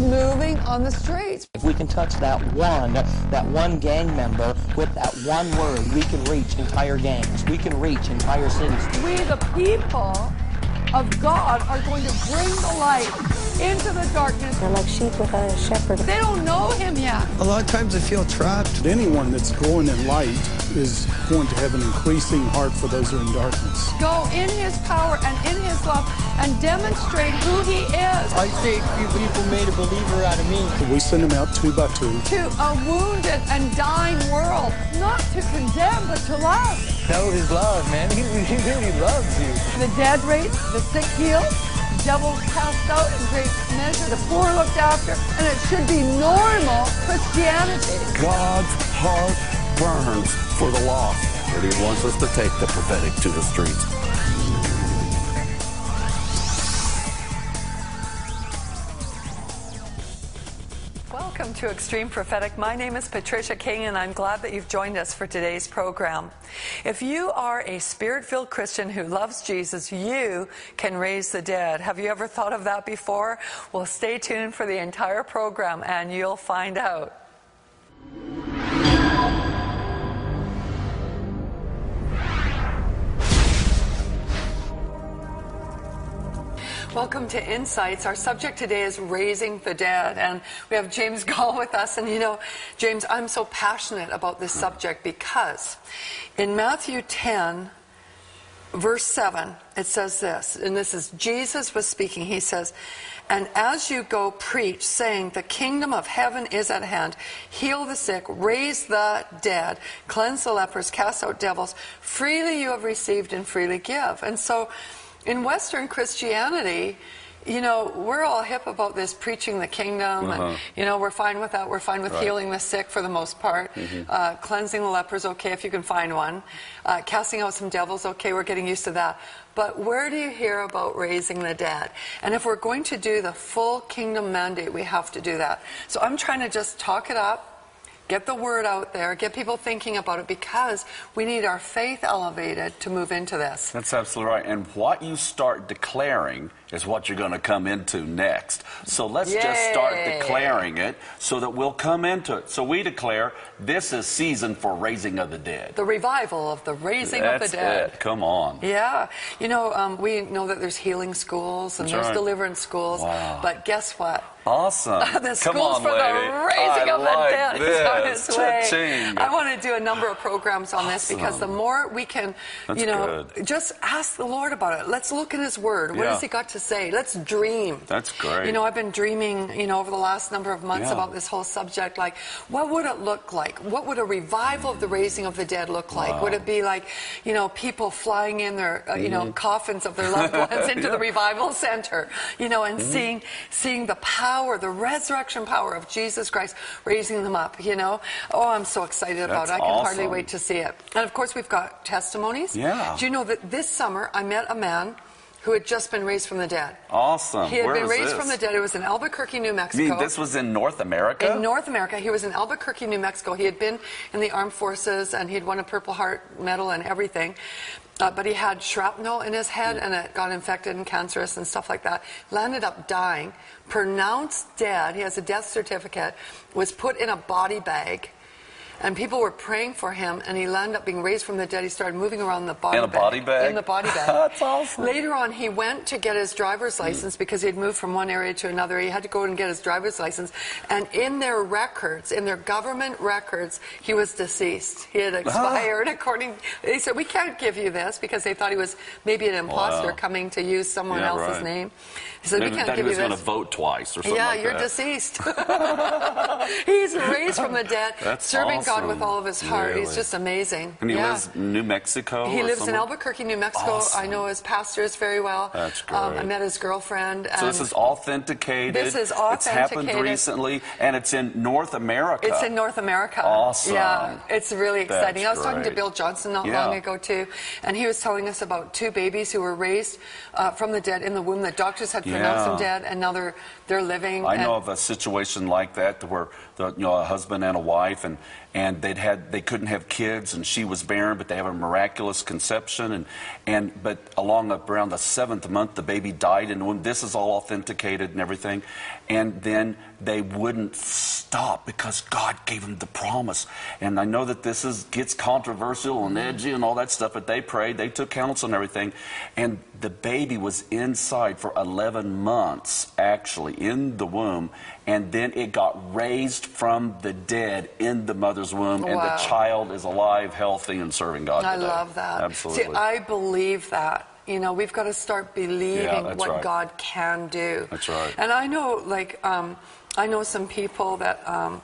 moving on the streets. If we can touch that one gang member with that one word, we can reach entire gangs. We can reach entire cities. We, the people of God, are going to bring the light into the darkness. They're like sheep without a shepherd. They don't know him yet. A lot of times they feel trapped. Anyone that's growing in light is going to have an increasing heart for those who are in darkness. Go in his power and in his love and demonstrate who he is. I think few people made a believer out of me. We send them out two by two. To a wounded and dying world, not to condemn, but to love. Know his love, man. He really loves you. The dead raised, the sick healed, devils cast out in great measure, the poor looked after, and it should be normal Christianity. God's heart burns for the lost, and he wants us to take the prophetic to the streets. Welcome to Extreme Prophetic. My name is Patricia King, and I'm glad that you've joined us for today's program. If you are a spirit-filled Christian who loves Jesus, you can raise the dead. Have you ever thought of that before? Well, stay tuned for the entire program, and you'll find out. Welcome to Insights. Our subject today is raising the dead, and we have James Gall with us. And you know, James, I'm so passionate about this subject because in Matthew 10, verse 7, it says this, and this is Jesus was speaking. He says, "And as you go, preach, saying, the kingdom of heaven is at hand. Heal the sick, raise the dead, cleanse the lepers, cast out devils. Freely you have received and freely give." And so in Western Christianity, you know, we're all hip about this preaching the kingdom, and, you know, we're fine with that. We're fine with healing the sick for the most part. Cleansing the lepers, okay, if you can find one. Casting out some devils, okay, we're getting used to that. But where do you hear about raising the dead? And if we're going to do the full kingdom mandate, we have to do that. So I'm trying to just talk it up, get the word out there, get people thinking about it, because we need our faith elevated to move into this. That's absolutely right. And what you start declaring is what you're going to come into next. So let's just start declaring it so that we'll come into it. So we declare this is season for raising of the dead. The revival of the raising of the dead. That's it. Come on. Yeah. You know, we know that there's healing schools and there's deliverance schools. Wow. But guess what? Awesome. The schools for the raising of the dead is on its way. Cha-ching. I want to do a number of programs on this because the more we can, you know, just ask the Lord about it. Let's look in His Word. What has He got to say? Let's dream. That's great. You know, I've been dreaming, you know, over the last number of months about this whole subject. Like, what would it look like? What would a revival of the raising of the dead look like? Wow. Would it be like, you know, people flying in their, you know, coffins of their loved ones into the revival center, you know, and seeing the power, the resurrection power of Jesus Christ raising them up, you know? Oh, I'm so excited about it. I can hardly wait to see it. And of course, we've got testimonies. Yeah. Do you know that this summer I met a man who had just been raised from the dead? Awesome. He had been raised from the dead. It was in Albuquerque, New Mexico. You mean this was in North America? In North America. He was in Albuquerque, New Mexico. He had been in the armed forces, and he'd won a Purple Heart medal and everything. But he had shrapnel in his head, and it got infected and cancerous and stuff like that. Landed up dying. Pronounced dead. He has a death certificate. Was put in a body bag. And people were praying for him, and he landed up being raised from the dead. He started moving around the body bag. In a body bag? In the body bag. That's awesome. Later on, he went to get his driver's license because he had moved from one area to another. He had to go and get his driver's license. And in their records, in their government records, he was deceased. He had expired according... They said, we can't give you this, because they thought he was maybe an imposter coming to use someone else's name. He said, we can't give you this. He was going to vote twice or something like that. Yeah, you're deceased. He's raised from the dead, serving God with all of his heart. Really? He's just amazing. And he lives in New Mexico? He lives in Albuquerque, New Mexico. Awesome. I know his pastors very well. That's great. I met his girlfriend. So this is authenticated. This is authenticated. It's happened recently, and it's in North America. It's in North America. Awesome. Yeah, it's really exciting. I was talking to great. Bill Johnson not long ago, too, and he was telling us about two babies who were raised from the dead in the womb. The doctors had pronounced them dead, and now they're living. I know of a situation like that where a husband and a wife, and and they couldn't have kids, and she was barren, but they have a miraculous conception, but along around the 7th month, the baby died in the womb. This is all authenticated and everything, and then they wouldn't stop because God gave them the promise. And I know that this gets controversial and edgy and all that stuff, but they prayed, they took counsel and everything, and the baby was inside for 11 months, actually, in the womb, and then it got raised from the dead in the mother's womb, and the child is alive, healthy, and serving God today. I love that. Absolutely. See, I believe that. You know, we've got to start believing what God can do. That's right. And I know, like, I know some people that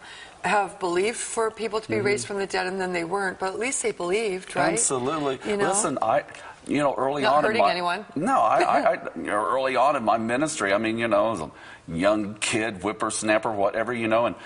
have believed for people to be raised from the dead, and then they weren't, but at least they believed, right? Absolutely. You know? Listen, early Not on hurting in my, anyone. No, early on in my ministry, I mean, as a young kid, whippersnapper, whatever,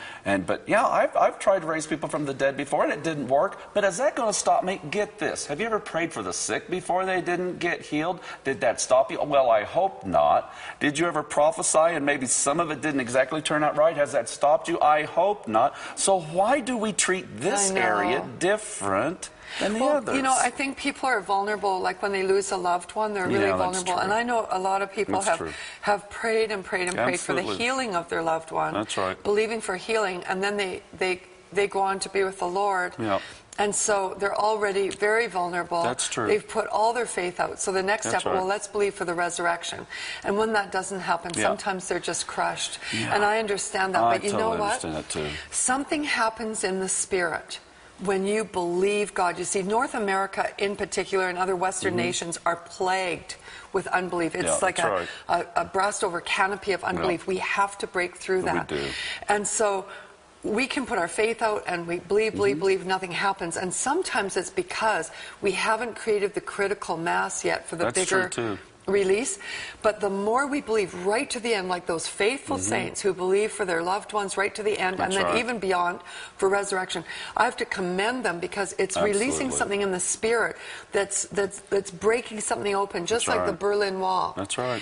but yeah, I've tried to raise people from the dead before, and it didn't work. But is that going to stop me? Get this. Have you ever prayed for the sick before they didn't get healed? Did that stop you? Well, I hope not. Did you ever prophesy and maybe some of it didn't exactly turn out right? Has that stopped you? I hope not. So why do we treat this area different than the others? I think people are vulnerable. Like when they lose a loved one, they're really vulnerable. And I know a lot of people have prayed and prayed and prayed for the healing of their loved one. That's right. Believing for healing, and then they go on to be with the Lord. Yeah. And so they're already very vulnerable. That's true. They've put all their faith out. So the next step, well, let's believe for the resurrection. And when that doesn't happen, sometimes they're just crushed. Yeah. And I understand that. But you know what? I understand that too. Something happens in the spirit when you believe God. You see, North America in particular and other Western nations are plagued with unbelief. It's like a brassed over canopy of unbelief. We have to break through that. We do. And so we can put our faith out and we believe, nothing happens. And sometimes it's because we haven't created the critical mass yet for the bigger release. But the more we believe right to the end, like those faithful saints who believe for their loved ones right to the end, and then even beyond for resurrection, I have to commend them because it's releasing something in the spirit that's breaking something open, just like the Berlin Wall. That's right.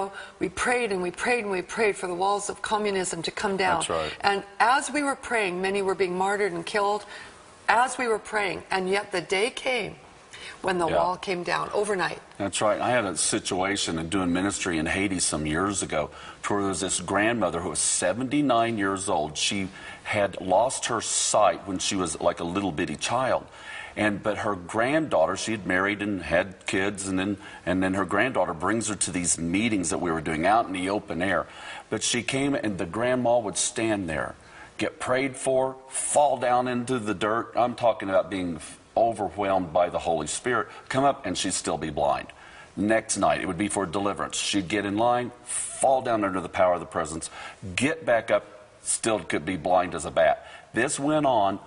We prayed and we prayed and we prayed for the walls of communism to come down. That's right. And as we were praying, many were being martyred and killed as we were praying, and yet the day came when the wall came down overnight. That's right. I had a situation in doing ministry in Haiti some years ago where there was this grandmother who was 79 years old. She had lost her sight when she was like a little bitty child. But her granddaughter, she had married and had kids, and then her granddaughter brings her to these meetings that we were doing out in the open air. But she came, and the grandma would stand there, get prayed for, fall down into the dirt. I'm talking about being overwhelmed by the Holy Spirit, come up, and she'd still be blind. Next night, it would be for deliverance. She'd get in line, fall down under the power of the presence, get back up, still could be blind as a bat. This went on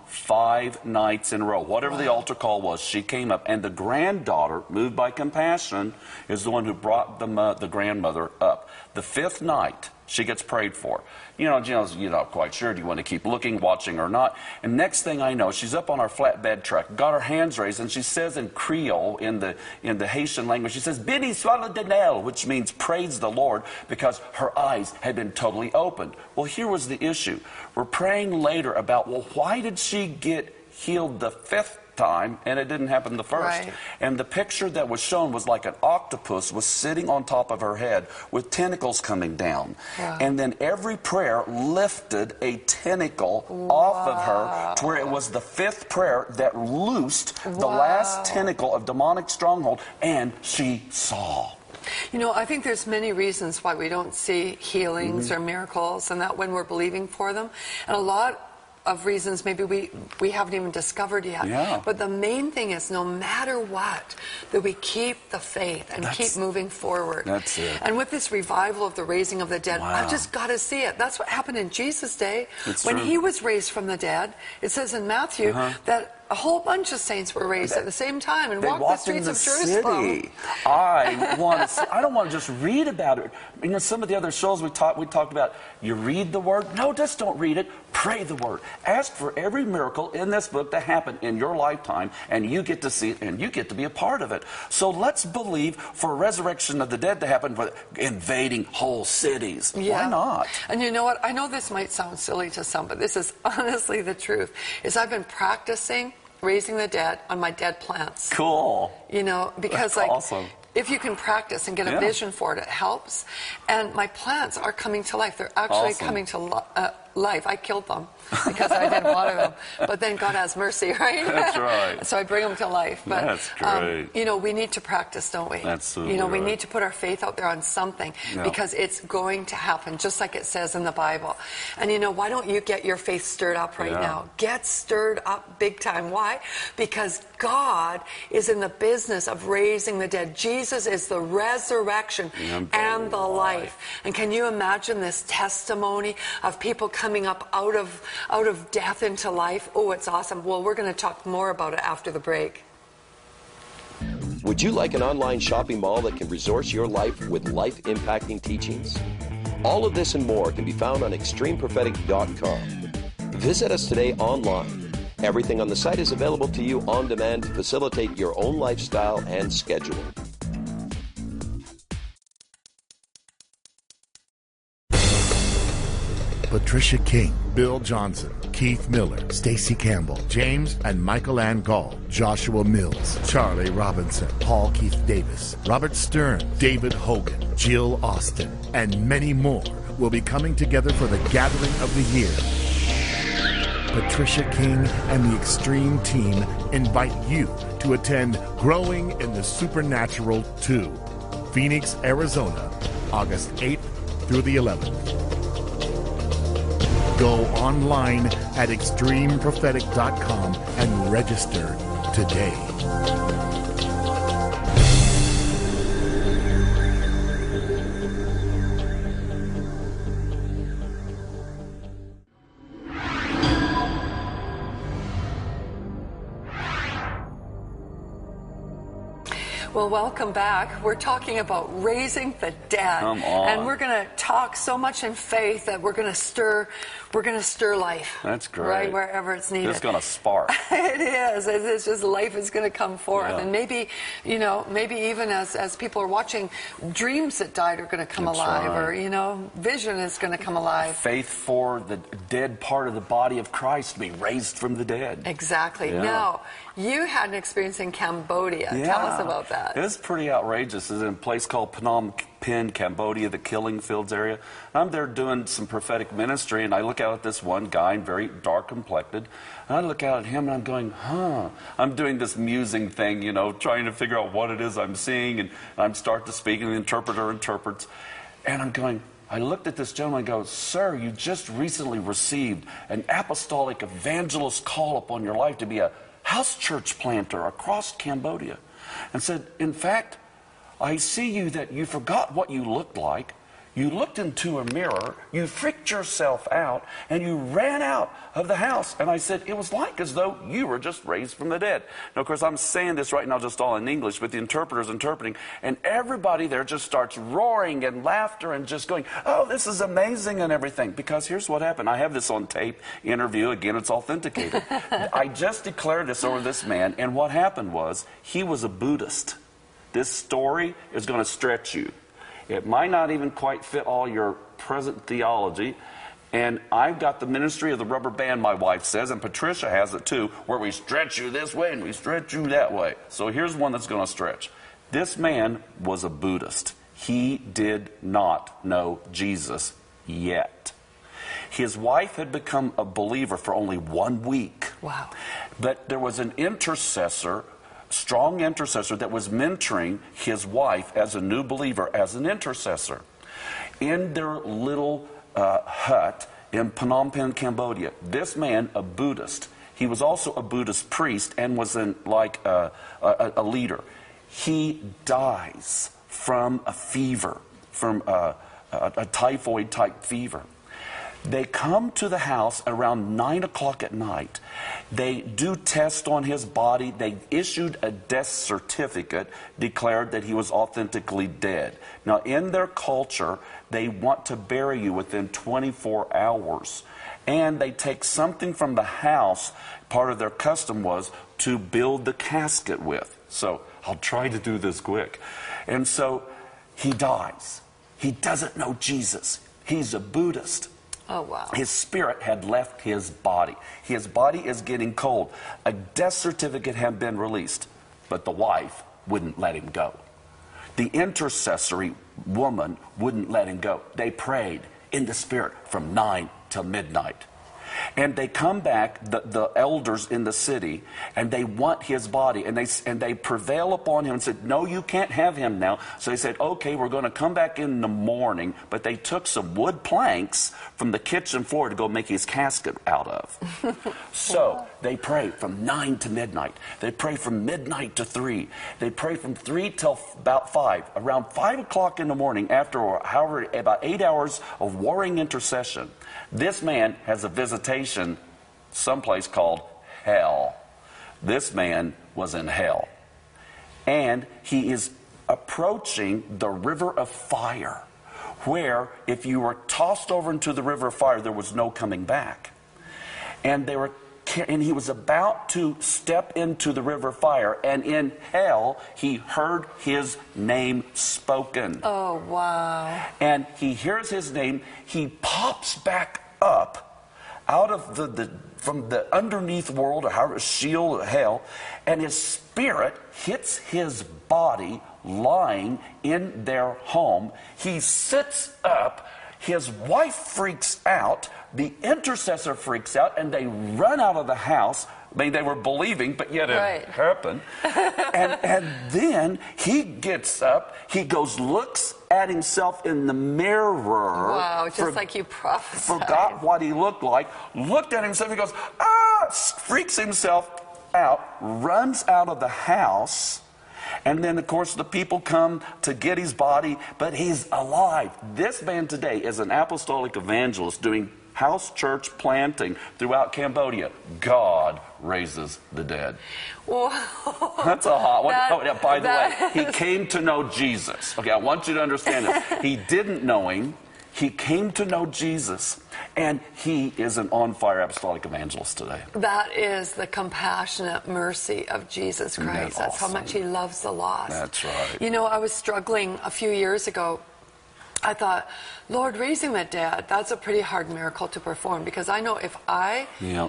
5 nights in a row. Whatever the altar call was, she came up, and the granddaughter, moved by compassion, is the one who brought the grandmother up. The 5th night, she gets prayed for. You're not quite sure. Do you want to keep looking, watching, or not? And next thing I know, she's up on our flatbed truck, got her hands raised, and she says in Creole, in the Haitian language, she says, "Béni soit l'Éternel," which means praise the Lord, because her eyes had been totally opened. Well, here was the issue. We're praying later about, well, why did she get healed the 5th time and it didn't happen the 1st? Right. And the picture that was shown was like an octopus was sitting on top of her head with tentacles coming down. Wow. And then every prayer lifted a tentacle off of her to where it was the 5th prayer that loosed the last tentacle of demonic stronghold, and she saw. I think there's many reasons why we don't see healings or miracles, and that when we're believing for them. And a lot of reasons maybe we haven't even discovered yet. Yeah. But the main thing is, no matter what, that we keep the faith and keep moving forward. That's it. And with this revival of the raising of the dead, I've just got to see it. That's what happened in Jesus' day. When he was raised from the dead, it says in Matthew that a whole bunch of saints were raised at the same time and walked the streets of Jerusalem. I don't want to just read about it. Some of the other shows we talked about, you read the word. No, just don't read it. Pray the word. Ask for every miracle in this book to happen in your lifetime, and you get to see it, and you get to be a part of it. So let's believe for resurrection of the dead to happen, for invading whole cities. Yeah. Why not? And you know what? I know this might sound silly to some, but this is honestly the truth, is I've been practicing raising the dead on my dead plants. Cool. You know, because That's like... awesome. If you can practice and get a vision for it, it helps. And my plants are coming to life. They're actually coming to life. I killed them because I didn't water them. But then God has mercy, right? That's right. So I bring them to life. But, that's great. You know, we need to practice, don't we? Absolutely. You know, we right. need to put our faith out there on something because it's going to happen, just like it says in the Bible. And you know, why don't you get your faith stirred up right now? Get stirred up big time. Why? Because God is in the business of raising the dead. Jesus is the resurrection and the life. And can you imagine this testimony of people coming up out of death into life? Oh, it's awesome. Well, we're going to talk more about it after the break. Would you like an online shopping mall that can resource your life with life-impacting teachings? All of this and more can be found on extremeprophetic.com. Visit us today online. Everything on the site is available to you on demand to facilitate your own lifestyle and schedule. Patricia King, Bill Johnson, Keith Miller, Stacey Campbell, James and Michael Ann Gall, Joshua Mills, Charlie Robinson, Paul Keith Davis, Robert Stern, David Hogan, Jill Austin, and many more will be coming together for the gathering of the year. Patricia King and the Extreme Team invite you to attend Growing in the Supernatural 2, Phoenix, Arizona, August 8th through the 11th. Go online at extremeprophetic.com and register today. Well, welcome back. We're talking about raising the dead. Come on. And we're going to talk so much in faith that we're going to stir life. That's great. Right wherever it's needed. It's going to spark. It is. It's just life is going to come forth. Yeah. And maybe, you know, maybe even as people are watching, dreams that died are going to come alive. right. Or, you know, vision is going to come alive. Faith for the dead part of the body of Christ to be raised from the dead. Exactly. Yeah. Now, you had an experience in Cambodia. Yeah. Tell us about that. It's pretty outrageous. It's in a place called Phnom Penh, Cambodia, the Killing Fields area. I'm there doing some prophetic ministry, and I look out at this one guy, very dark complected, and I look out at him, and I'm going, I'm doing this musing thing, you know, trying to figure out what it is I'm seeing, and I'm start to speak, and the interpreter interprets, and I'm going, I looked at this gentleman and go, sir, you just recently received an apostolic evangelist call upon your life to be a house church planter across Cambodia. And said, in fact, I see you that you forgot what you looked like. You looked into a mirror, you freaked yourself out, and you ran out of the house. And I said, it was like as though you were just raised from the dead. Now, of course, I'm saying this right now just all in English, but the interpreter's interpreting, and everybody there just starts roaring and laughter and just going, oh, this is amazing and everything. Because here's what happened. I have this on tape interview. Again, it's authenticated. I just declared this over this man, and what happened was he was a Buddhist. This story is going to stretch you. It might not even quite fit all your present theology. And I've got the ministry of the rubber band, my wife says, and Patricia has it too, where we stretch you this way and we stretch you that way. So here's one that's going to stretch. This man was a Buddhist. He did not know Jesus yet. His wife had become a believer for only 1 week. Wow. But there was an intercessor, strong intercessor, that was mentoring his wife as a new believer, as an intercessor. In their little hut in Phnom Penh, Cambodia, this man, a Buddhist, he was also a Buddhist priest and was a leader. He dies from a fever, from a typhoid-type fever. They come to the house around 9 o'clock at night. They do tests on his body. They issued a death certificate, declared that he was authentically dead. Now, in their culture, they want to bury you within 24 hours. and they take something from the house. Part of their custom was to build the casket with. So I'll try to do this quick. And so he dies. He doesn't know Jesus. He's a Buddhist. Oh, wow. His spirit had left his body. His body is getting cold. A death certificate had been released, but the wife wouldn't let him go. The intercessory woman wouldn't let him go. They prayed in the spirit from 9 till midnight. And they come back, the elders in the city, and they want his body. And they prevail upon him and said, no, you can't have him now. So they said, okay, we're going to come back in the morning. But they took some wood planks from the kitchen floor to go make his casket out of. So they prayed from 9 to midnight. They prayed from midnight to 3. They prayed from 3 till about 5. Around 5 o'clock in the morning, after however about 8 hours of warring intercession, this man has a visitation someplace called hell. This man was in hell. And he is approaching the river of fire, where if you were tossed over into the river of fire, there was no coming back. And he was about to step into the river of fire, and in hell, he heard his name spoken. Oh, wow. And he hears his name, he pops back up out of from the underneath world, or however, shield of hell, and his spirit hits his body lying in their home. He sits up, his wife freaks out, the intercessor freaks out, and they run out of the house. I mean, they were believing, but yet it happened. and then he gets up, he looks at himself in the mirror. Wow, just like you prophesied. Forgot what he looked like, looked at himself, he goes, freaks himself out, runs out of the house. And then, of course, the people come to get his body, but he's alive. This man today is an apostolic evangelist doing house church planting throughout Cambodia. God raises the dead. Whoa. That's a hot one. By the way, he came to know Jesus. Okay, I want you to understand this. He didn't know him. He came to know Jesus. And he is an on-fire apostolic evangelist today. That is the compassionate mercy of Jesus Christ. That's awesome? How much he loves the lost. That's right. You know, I was struggling a few years ago. I thought, Lord, raising the dead, that's a pretty hard miracle to perform, because I know if I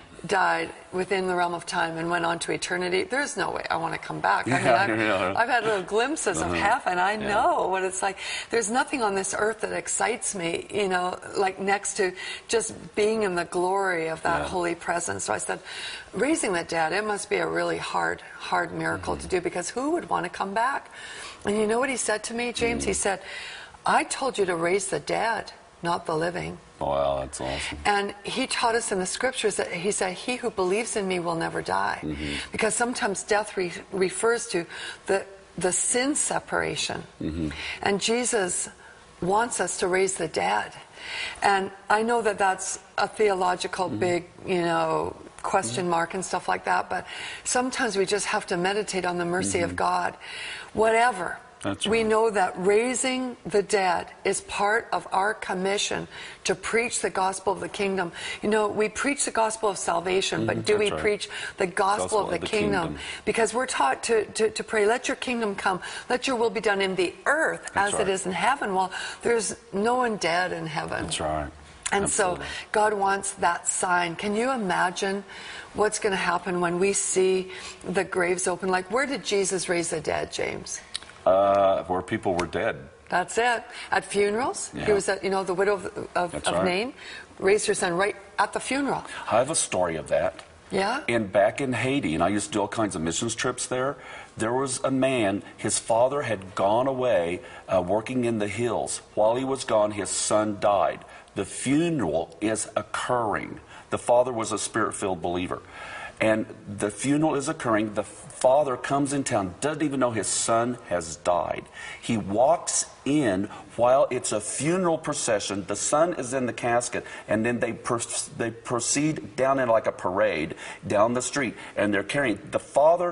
died within the realm of time and went on to eternity, there's no way I want to come back. I mean, I've had little glimpses of heaven. I know what it's like. There's nothing on this earth that excites me, you know, like next to just being in the glory of that holy presence. So I said, raising the dead, it must be a really hard miracle to do, because who would want to come back? And you know what he said to me, James? He said, I told you to raise the dead, not the living. Wow, that's awesome. And he taught us in the scriptures that he said, he who believes in me will never die. Because sometimes death refers to the sin separation. And Jesus wants us to raise the dead. And I know that that's a theological big, you know, question mark and stuff like that, but sometimes we just have to meditate on the mercy of God. Whatever. That's right. We know that raising the dead is part of our commission to preach the gospel of the kingdom. You know, we preach the gospel of salvation, but do we preach the gospel of the kingdom? Because we're taught to pray, let your kingdom come, let your will be done in the earth as it is in heaven. Well, there's no one dead in heaven. That's right. And Absolutely. so God wants that sign. Can you imagine what's going to happen when we see the graves open? Like, where did Jesus raise the dead, James? Where people were dead. That's it. At funerals. He was at, you know, the widow of Nain raised her son right at the funeral. I have a story of that. Yeah? Back in Haiti, and I used to do all kinds of missions trips there, there was a man, his father had gone away working in the hills. While he was gone, his son died. The funeral is occurring. The father was a spirit-filled believer. And the funeral is occurring. The father comes in town, doesn't even know his son has died. He walks in while it's a funeral procession. The son is in the casket, and then they proceed down in like a parade down the street, and they're carrying. The father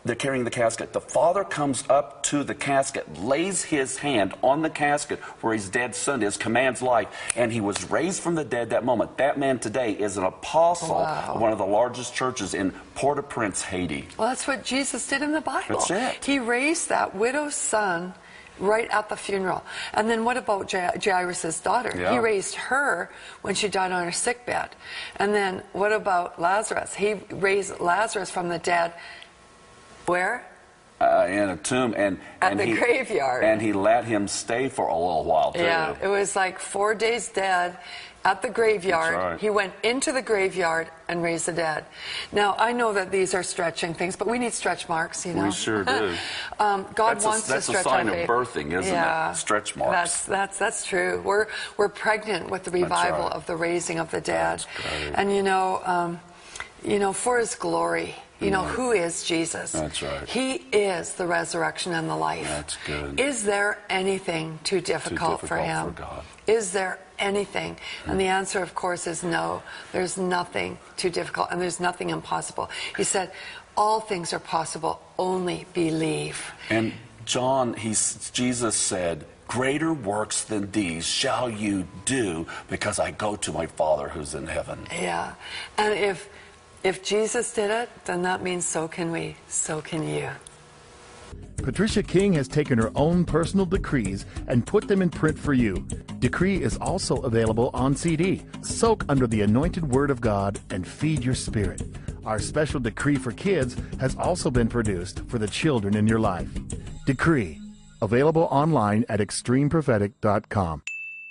they're carrying the casket. The father comes up to the casket, lays his hand on the casket where his dead son is, commands life, and he was raised from the dead that moment. That man today is an apostle of one of the largest churches in Port-au-Prince, Haiti. Well, that's what Jesus did in the Bible. That's it. He raised that widow's son right at the funeral. And then what about Jairus' daughter? Yeah. He raised her when she died on her sickbed. And then what about Lazarus? He raised Lazarus from the dead. Where? In a tomb, and the graveyard. And he let him stay for a little while too. Yeah, it was like 4 days dead at the graveyard. That's right. He went into the graveyard and raised the dead. Now, I know that these are stretching things, but we need stretch marks, you know. We sure do. God wants to stretch our faith. That's a sign of birthing, isn't it? Stretch marks. That's true. We're pregnant with the revival of the raising of the dead. And you know, for His glory. You know, who is Jesus? That's right. He is the resurrection and the life. That's good. Is there anything too difficult for Him? For God. Is there anything? And the answer, of course, is no. There's nothing too difficult, and there's nothing impossible. He said, all things are possible, only believe. And John, Jesus said, greater works than these shall you do, because I go to my Father who's in heaven. Yeah. And if Jesus did it, then that means so can we, so can you. Patricia King has taken her own personal decrees and put them in print for you. Decree is also available on CD. Soak under the anointed Word of God and feed your spirit. Our special decree for kids has also been produced for the children in your life. Decree, available online at extremeprophetic.com.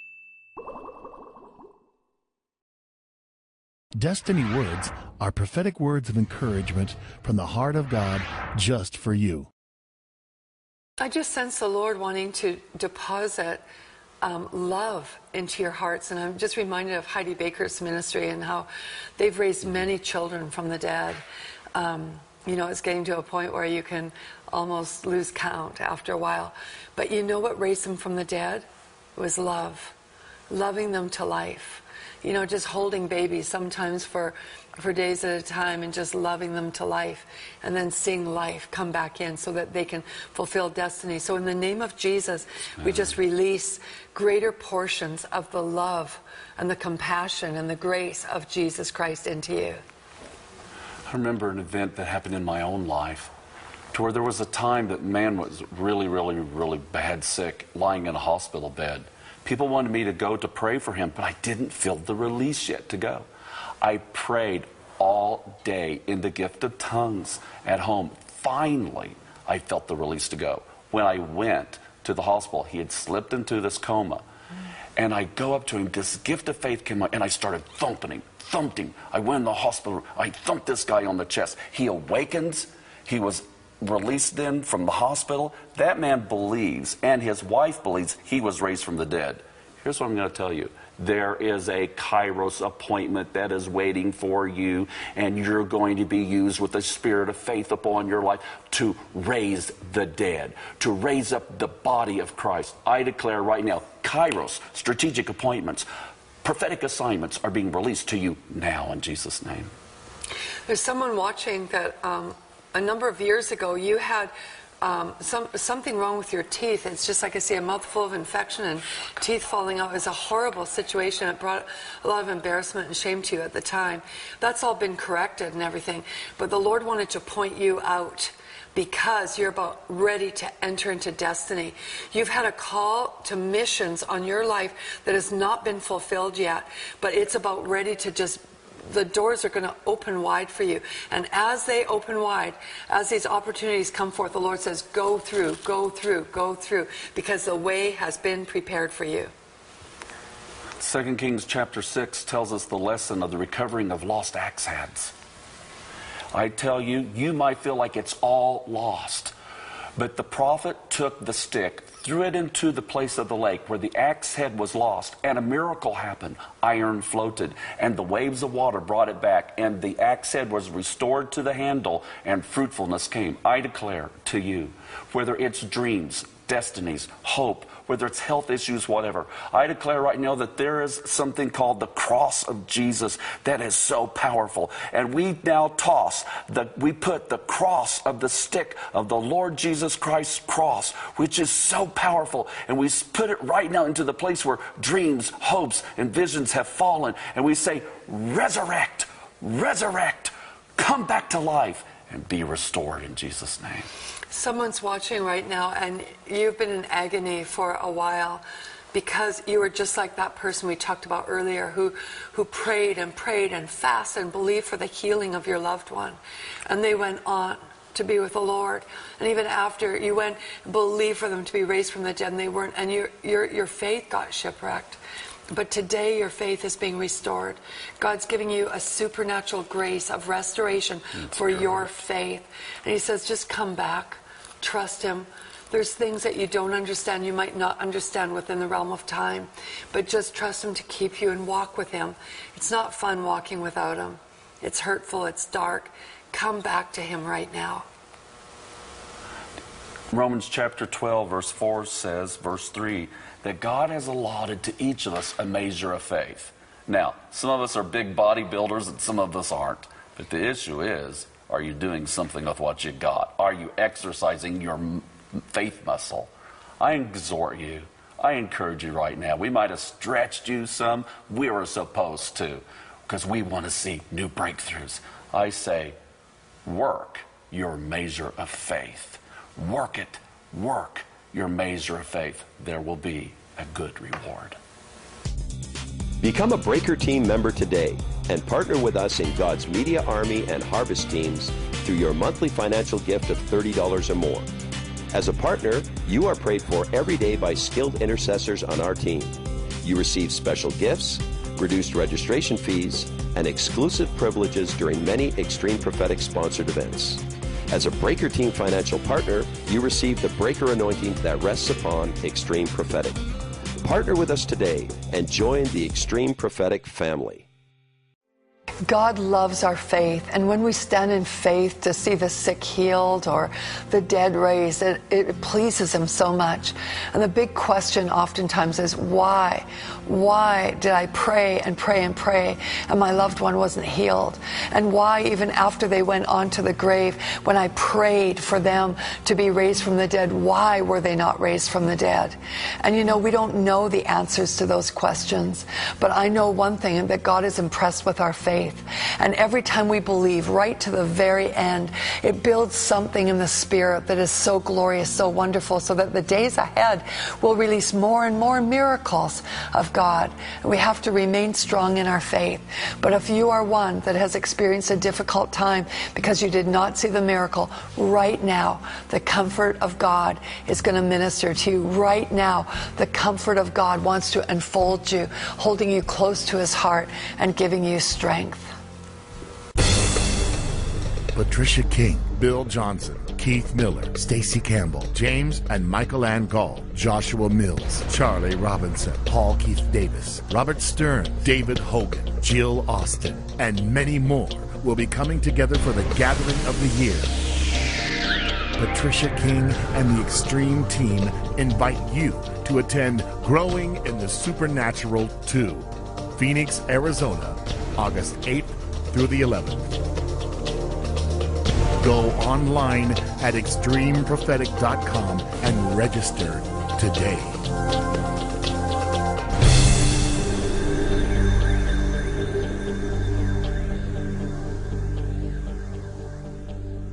Destiny Words are prophetic words of encouragement from the heart of God just for you. I just sense the Lord wanting to deposit love into your hearts. And I'm just reminded of Heidi Baker's ministry and how they've raised many children from the dead. You know, it's getting to a point where you can almost lose count after a while. But you know what raised them from the dead? It was love. Loving them to life. You know, just holding babies sometimes for days at a time and just loving them to life, and then seeing life come back in so that they can fulfill destiny. So in the name of Jesus, we just release greater portions of the love and the compassion and the grace of Jesus Christ into you. I remember an event that happened in my own life to where there was a time that man was really, really, really bad sick, lying in a hospital bed. People wanted me to go to pray for him, but I didn't feel the release yet to go. I prayed all day in the gift of tongues at home. Finally, I felt the release to go. When I went to the hospital, he had slipped into this coma. And I go up to him, this gift of faith came out, and I started thumping him. I went in the hospital, I thumped this guy on the chest. He awakens, he was released then from the hospital. That man believes, and his wife believes, he was raised from the dead. Here's what I'm going to tell you. There is a Kairos appointment that is waiting for you, and you're going to be used with the spirit of faith upon your life to raise the dead, to raise up the body of Christ. I declare right now, Kairos, strategic appointments, prophetic assignments are being released to you now in Jesus' name. There's someone watching that a number of years ago you had something wrong with your teeth. It's just like I see a mouthful of infection and teeth falling out. It was a horrible situation. It brought a lot of embarrassment and shame to you at the time. That's all been corrected and everything. But the Lord wanted to point you out because you're about ready to enter into destiny. You've had a call to missions on your life that has not been fulfilled yet, but it's about ready to just, the doors are going to open wide for you. And as they open wide, as these opportunities come forth, the Lord says, go through, go through, go through, because the way has been prepared for you. 2 Kings chapter 6 tells us the lesson of the recovering of lost axe heads. I tell you, you might feel like it's all lost. But the prophet took the stick, threw it into the place of the lake where the axe head was lost, and a miracle happened. Iron floated, and the waves of water brought it back, and the axe head was restored to the handle, and fruitfulness came. I declare to you, whether it's dreams, destinies, hope, whether it's health issues, whatever. I declare right now that there is something called the cross of Jesus that is so powerful. And we now we put the cross of the stick of the Lord Jesus Christ's cross, which is so powerful. And we put it right now into the place where dreams, hopes, and visions have fallen. And we say, resurrect, resurrect, come back to life and be restored in Jesus' name. Someone's watching right now, and you've been in agony for a while because you were just like that person we talked about earlier who prayed and prayed and fasted and believed for the healing of your loved one. And they went on to be with the Lord. And even after you went and believed for them to be raised from the dead, and they weren't, and your faith got shipwrecked. But today your faith is being restored. God's giving you a supernatural grace of restoration for your faith. And he says, just come back. Trust him. There's things that you don't understand, you might not understand within the realm of time. But just trust him to keep you and walk with him. It's not fun walking without him. It's hurtful. It's dark. Come back to him right now. Romans chapter 12, verse 4 says, verse 3, that God has allotted to each of us a measure of faith. Now, some of us are big bodybuilders and some of us aren't. But the issue is, are you doing something with what you got? Are you exercising your faith muscle? I exhort you. I encourage you right now. We might have stretched you some. We were supposed to, because we want to see new breakthroughs. I say, work your measure of faith. Work it. Work your measure of faith. There will be a good reward. Become a Breaker Team member today and partner with us in God's Media Army and Harvest teams through your monthly financial gift of $30 or more. As a partner, you are prayed for every day by skilled intercessors on our team. You receive special gifts, reduced registration fees, and exclusive privileges during many Extreme Prophetic sponsored events. As a Breaker Team financial partner, you receive the Breaker anointing that rests upon Extreme Prophetic. Partner with us today and join the Extreme Prophetic family. God loves our faith, and when we stand in faith to see the sick healed or the dead raised, it pleases him so much. And the big question oftentimes is, why? Why did I pray and pray and pray and my loved one wasn't healed? And why, even after they went on to the grave, when I prayed for them to be raised from the dead, why were they not raised from the dead? And you know, we don't know the answers to those questions, but I know one thing, that God is impressed with our faith. And every time we believe, right to the very end, it builds something in the spirit that is so glorious, so wonderful, so that the days ahead will release more and more miracles of God. And we have to remain strong in our faith. But if you are one that has experienced a difficult time because you did not see the miracle, right now, the comfort of God is going to minister to you. Right now, the comfort of God wants to enfold you, holding you close to his heart and giving you strength. Patricia King, Bill Johnson, Keith Miller, Stacey Campbell, James and Michael Ann Gall, Joshua Mills, Charlie Robinson, Paul Keith Davis, Robert Stern, David Hogan, Jill Austin, and many more will be coming together for the gathering of the year. Patricia King and the Extreme Team invite you to attend Growing in the Supernatural 2, Phoenix, Arizona, August 8th through the 11th. Go online at extremeprophetic.com and register today.